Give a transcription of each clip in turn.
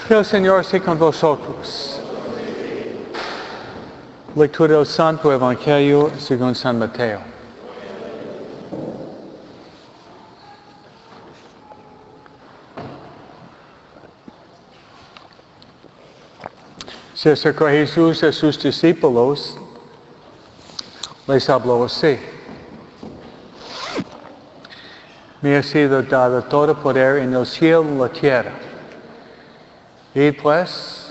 El Señor esté con vosotros. Lectura del Santo Evangelio según San Mateo. Se acercó Jesús a sus discípulos, les habló así. Me ha sido dado todo poder en el cielo y en la tierra. Id pues,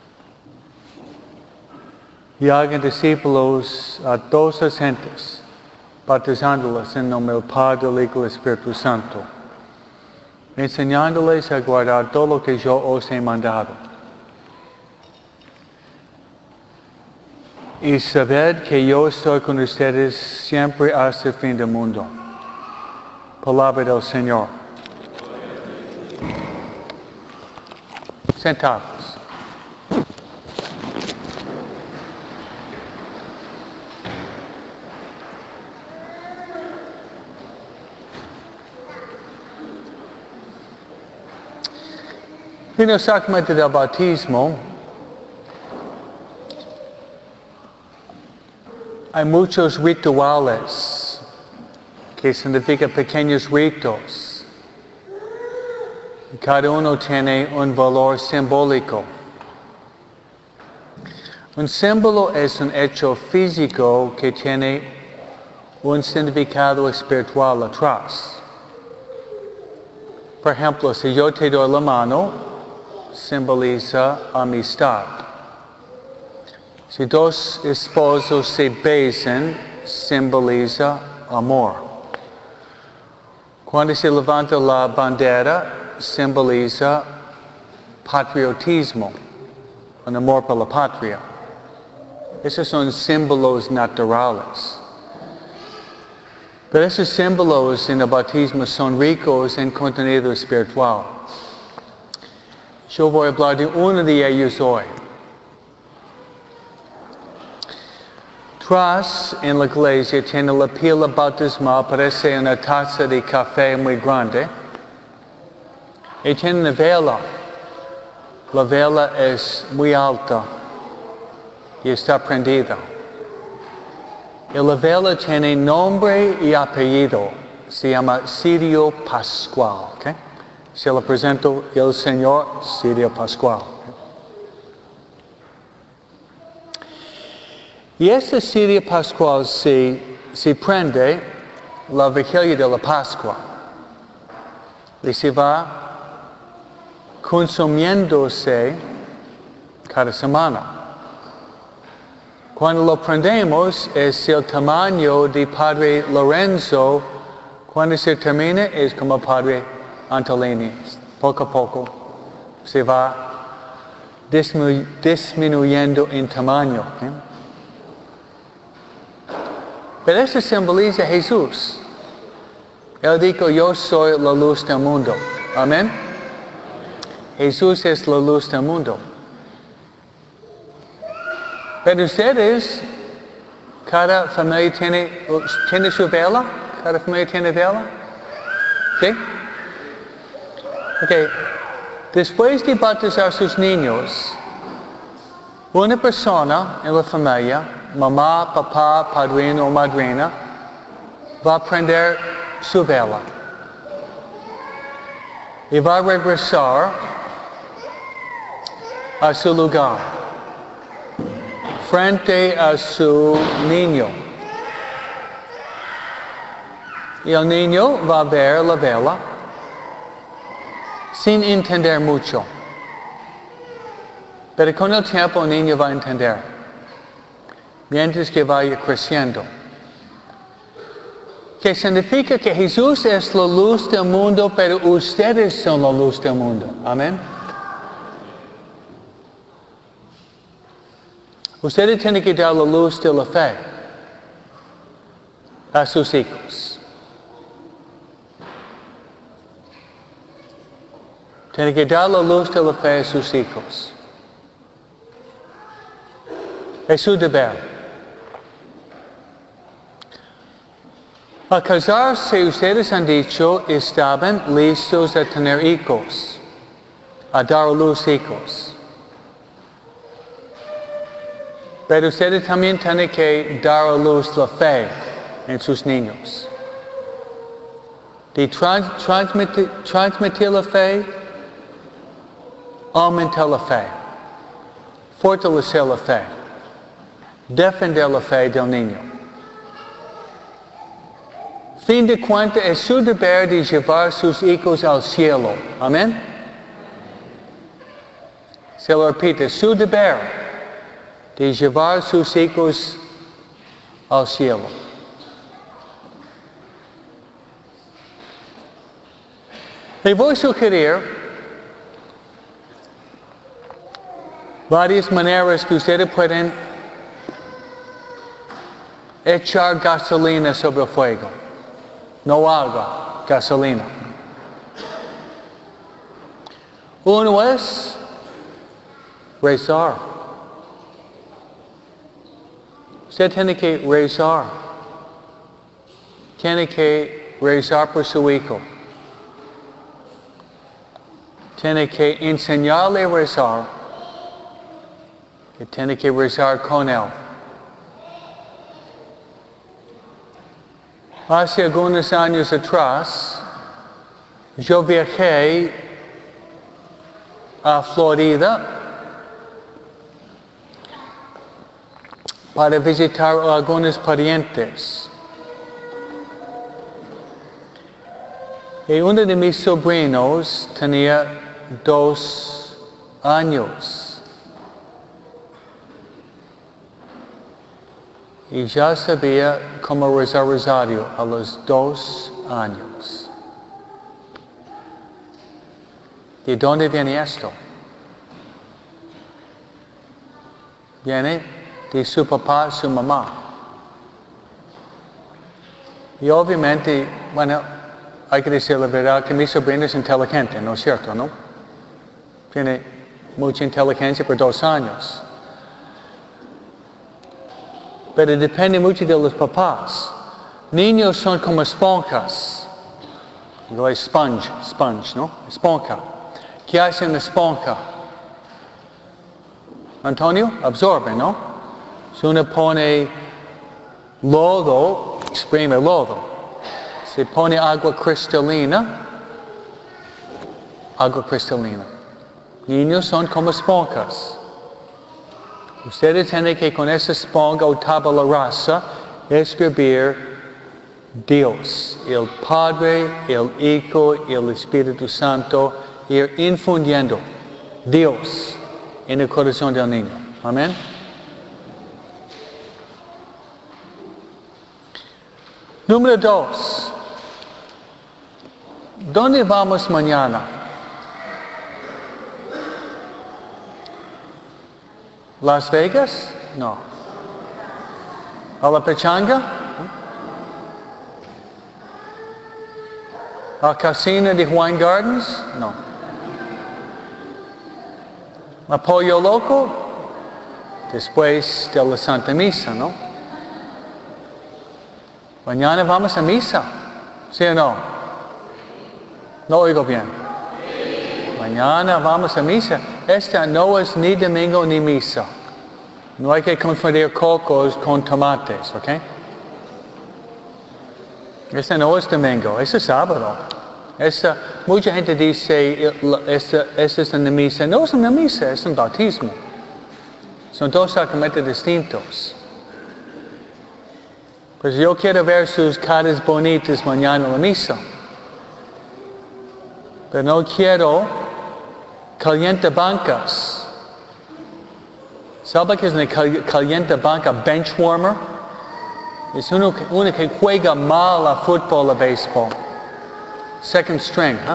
y hagan discípulos a todas las gentes, bautizándolas en nombre del Padre, del Hijo y del Espíritu Santo, enseñándoles a guardar todo lo que yo os he mandado. Y sabed que yo estoy con ustedes siempre hasta el fin del mundo. Palabra del Señor. Sentados. En el sacramento del bautismo hay muchos rituales que significan pequeños ritos. Cada uno tiene un valor simbólico. Un símbolo es un hecho físico que tiene un significado espiritual atrás. Por ejemplo, si yo te doy la mano, simboliza amistad. Si dos esposos se besan, simboliza amor. Cuando se levanta la bandera, simboliza patriotismo, un amor por la patria. Esos son símbolos naturales. Pero esos símbolos en el bautismo son ricos en contenido espiritual. Yo voy a hablar de uno de ellos hoy. Atrás en la iglesia tiene la pila bautismal, parece una taza de café muy grande. Y tiene una vela. La vela es muy alta y está prendida. Y la vela tiene nombre y apellido. Se llama Cirio Pascual. ¿Okay? Se le presento el Señor Cirio Pascual. Y este Cirio Pascual se prende la vigilia de la Pascua. Y se va consumiéndose cada semana. Cuando lo prendemos es el tamaño de Padre Lorenzo. Cuando se termina es como Padre Antolini. Poco a poco se va disminuyendo en tamaño. ¿Okay? Pero eso simboliza a Jesús. Él dijo, yo soy la luz del mundo. Amén. Jesús es la luz del mundo. Pero ustedes, cada familia tiene su vela. Cada familia tiene vela. ¿Sí? Ok. Después de bautizar sus niños, una persona en la familia, mamá, papá, padrino o madrina, va a prender su vela. Y va a regresar a su lugar, frente a su niño. Y el niño va a ver la vela sin entender mucho. Pero con el tiempo el niño va a entender, mientras que vaya creciendo. Que significa que Jesús es la luz del mundo, pero ustedes son la luz del mundo. Amén. Ustedes tienen que dar la luz de la fe a sus hijos. Tienen que dar la luz de la fe a sus hijos. Es su deber. Al casarse, ustedes han dicho, estaban listos a tener hijos. a dar a luz hijos. Pero ustedes también tienen que dar a luz la fe en sus niños. De transmitir la fe, aumentar la fe, fortalecer la fe, defender la fe del niño. Fin de cuentas, es su deber de llevar sus hijos al cielo. Amén. Se lo repite, es su deber de llevar sus hijos al cielo. Le voy a sugerir varias maneras que ustedes pueden echar gasolina sobre el fuego. No agua, gasolina. Uno es rezar. Usted tiene que rezar. Tiene que rezar por su hijo. Tiene que enseñarle a rezar. Y tiene que rezar con él. Hace algunos años atrás, yo viajé a Florida para visitar a algunos parientes. Y uno de mis sobrinos tenía 2 años. Y ya sabía cómo rezar rosario a los 2 años. ¿De dónde viene esto? Viene de su papá, su mamá. Y obviamente, bueno, hay que decir la verdad que mi sobrino es inteligente, ¿no es cierto, no? Tiene mucha inteligencia por 2 años. Pero depende mucho de los papás. Niños son como esponjas. Sponge, ¿no? Esponja. ¿Qué hace una esponja? Antonio, absorbe, ¿no? Si uno pone lodo, exprime lodo. Se pone agua cristalina. Niños son como esponjas. Ustedes tienen que con esa esponja o tabla rasa escribir Dios, el Padre, el Hijo y el Espíritu Santo, ir infundiendo Dios en el corazón del niño. Amén. Número 2. ¿Dónde vamos mañana? ¿Las Vegas? No. ¿A la pechanga? ¿Al casino de Wine Gardens? No. ¿A Pollo Loco? Después de la Santa Misa, ¿no? Mañana vamos a misa. ¿Sí o no? No oigo bien. Mañana vamos a misa. Esta no es ni domingo ni misa. No hay que confundir cocos con tomates, ¿ok? Esta no es domingo, es sábado. Mucha gente dice, esta es una misa. No es una misa, es un bautismo. Son 2 sacramentos distintos. Pues yo quiero ver sus caras bonitas mañana en la misa. Pero no quiero calientabancas. ¿Sabe qué es una calientabanca bench warmer? Es uno que juega mal a fútbol o a béisbol. Second string, ¿eh?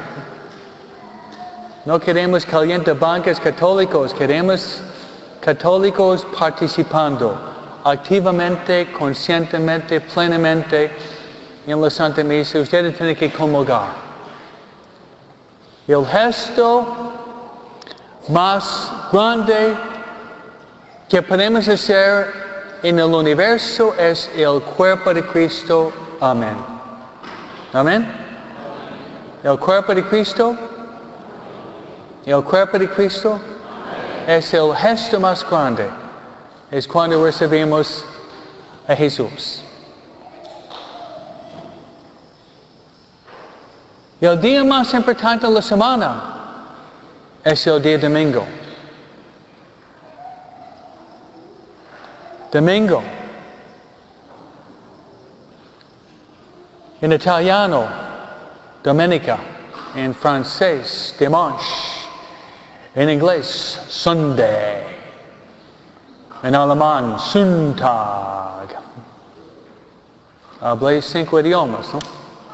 No queremos calientabancas católicos, queremos católicos participando activamente, conscientemente, plenamente en la Santa Misa. Ustedes tienen que comulgar. El gesto más grande que podemos hacer en el universo es el cuerpo de Cristo. Amén. Amén. El cuerpo de Cristo El cuerpo de Cristo es el gesto más grande. Es cuando recibimos a Jesús. El día más importante de la semana es el día domingo. Domingo. En italiano, domenica. En francés, dimanche. En inglés, Sunday. En alemán, Sonntag. Hablé 5 idiomas, ¿no?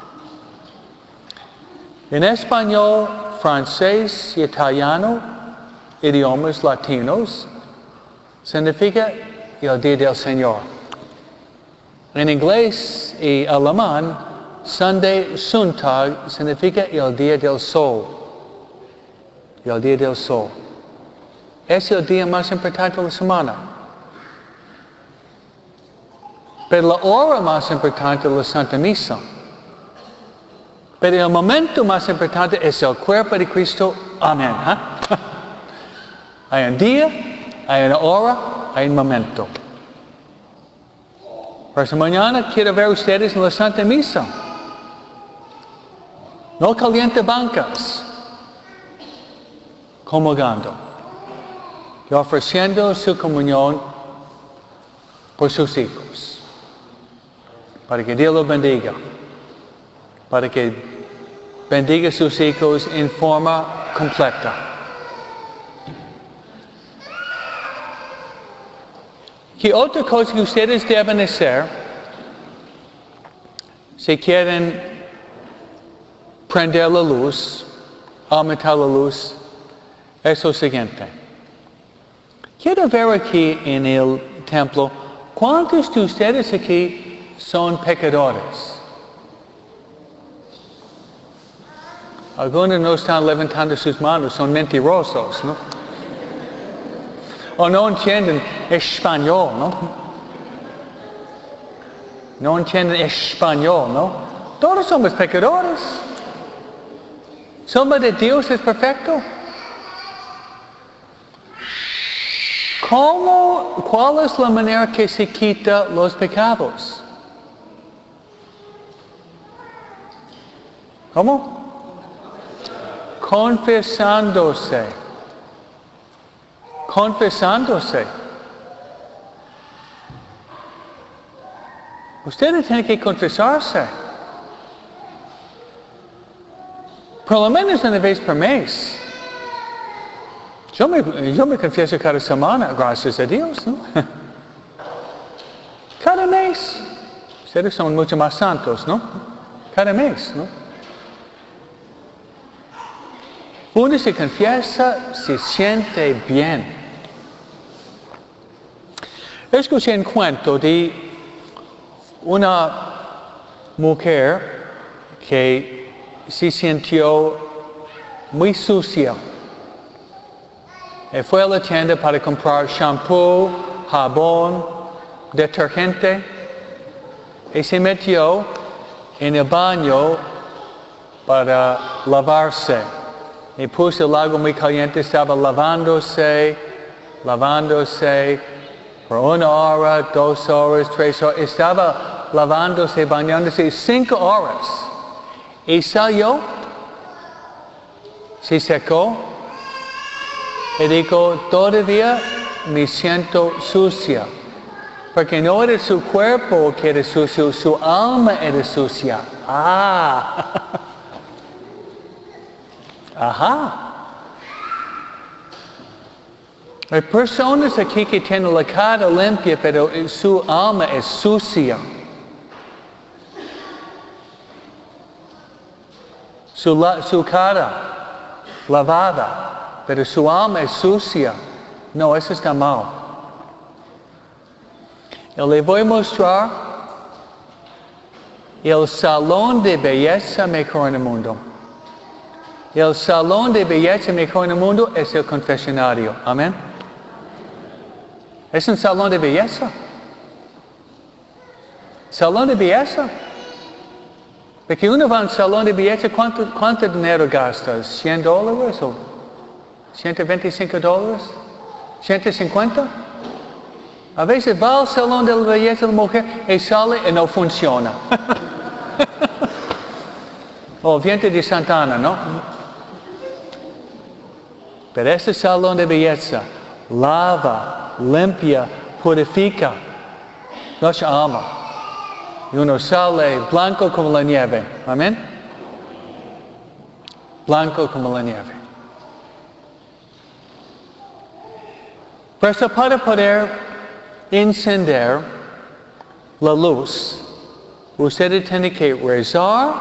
En español, francés y italiano, idiomas latinos, significa el día del Señor. En inglés y alemán, Sunday, Sonntag, significa el día del sol. El día del sol. Es el día más importante de la semana. Pero la hora más importante es la Santa Misa. Pero el momento más importante es el cuerpo de Cristo. Amén. ¿Eh? Hay un día, hay una hora, hay un momento. Por eso mañana quiero ver ustedes en la Santa Misa. No caliente bancas. Comulgando. Y ofreciendo su comunión por sus hijos. Para que Dios los bendiga. Para que bendiga a sus hijos en forma completa. Y otra cosa que ustedes deben hacer, si quieren prender la luz, aumentar la luz, es lo siguiente. Quiero ver aquí en el templo, ¿cuántos de ustedes aquí son pecadores? Algunos no están levantando sus manos, son mentirosos, ¿no? O no entienden español, ¿no? No entienden español, ¿no? Todos somos pecadores. ¿Somos de Dios es perfecto? ¿Cuál es la manera que se quita los pecados? ¿Cómo? Confesándose. Confesándose. Ustedes tienen que confesarse. Por lo menos una vez por mes. Yo me confieso cada semana, gracias a Dios, ¿no? Cada mes. Ustedes son mucho más santos, ¿no? Cada mes, ¿no? Uno se confiesa, se siente bien. Escuché un cuento de una mujer que se sintió muy sucia. Y fue a la tienda para comprar shampoo, jabón, detergente. Y se metió en el baño para lavarse. Y puso el agua muy caliente, estaba lavándose por 1 hora, 2 horas, 3 horas. Estaba lavándose, bañándose 5 horas. Y salió, se secó y dijo, todavía me siento sucia. Porque no era su cuerpo que era sucio, su alma era sucia. Ajá. Hay personas aquí que tienen la cara limpia, pero su alma es sucia. Su cara lavada, pero su alma es sucia. No, eso está mal. Yo le voy a mostrar el salón de belleza mejor en el mundo. El salón de belleza mejor en el mundo es el confesionario. Amén. Es un salón de belleza. Salón de belleza. Porque uno va a un salón de belleza, ¿cuánto dinero gastas? $100 o $125, $150. A veces va al salón de la belleza de la mujer y sale y no funciona. O vientre de Santana, ¿no? Pero este salón de belleza lava, limpia, purifica nuestra alma. Y uno sale blanco como la nieve. Amén. Blanco como la nieve. Por eso para poder encender la luz, usted tiene que rezar,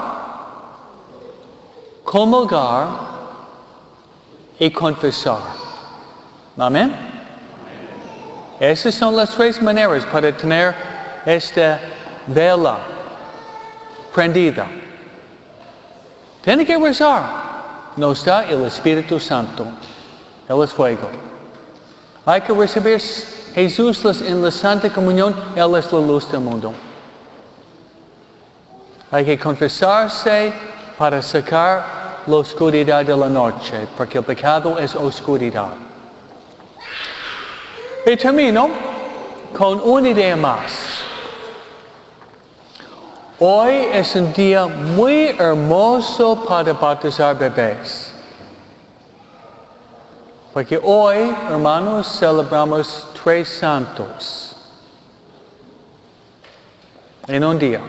comulgar y confesar. Amén. Esas son las tres maneras para tener esta vela prendida. Tiene que rezar. No está el Espíritu Santo. Él es fuego. Hay que recibir Jesús en la Santa Comunión. Él es la luz del mundo. Hay que confesarse para sacar la oscuridad de la noche, porque el pecado es oscuridad. Y termino con una idea más. Hoy es un día muy hermoso para bautizar bebés. Porque hoy, hermanos, celebramos 3 santos en un día.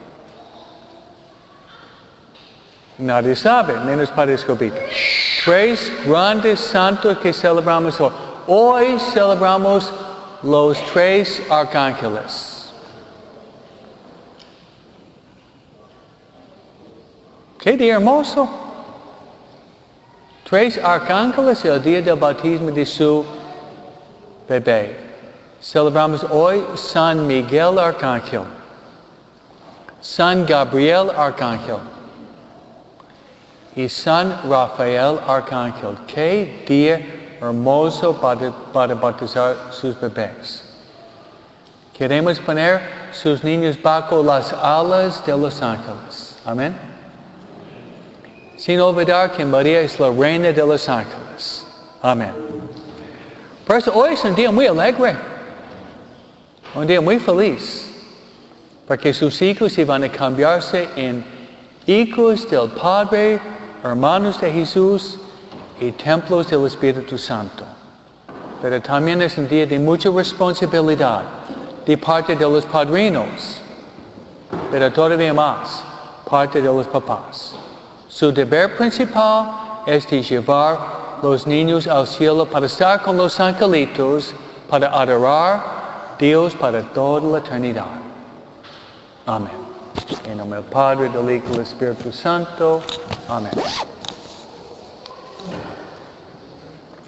Nadie sabe, menos Padre Escobita. 3 grandes santos que celebramos hoy. Hoy celebramos los 3 arcángeles. ¡Qué día hermoso! 3 arcángeles el día del bautismo de su bebé. Celebramos hoy San Miguel Arcángel, San Gabriel Arcángel y San Rafael Arcángel. ¡Qué día hermoso para bautizar sus bebés! Queremos poner sus niños bajo las alas de los ángeles. Amén. Sin olvidar que María es la reina de los ángeles. Amén. Por eso hoy es un día muy alegre. Un día muy feliz. Porque sus hijos iban a cambiarse en hijos del Padre, hermanos de Jesús y templos del Espíritu Santo. Pero también es un día de mucha responsabilidad de parte de los padrinos. Pero todavía más, parte de los papás. Su deber principal es de llevar los niños al cielo para estar con los angelitos, para adorar a Dios para toda la eternidad. Amén. En nombre del Padre, del Hijo y del Espíritu Santo. Amén.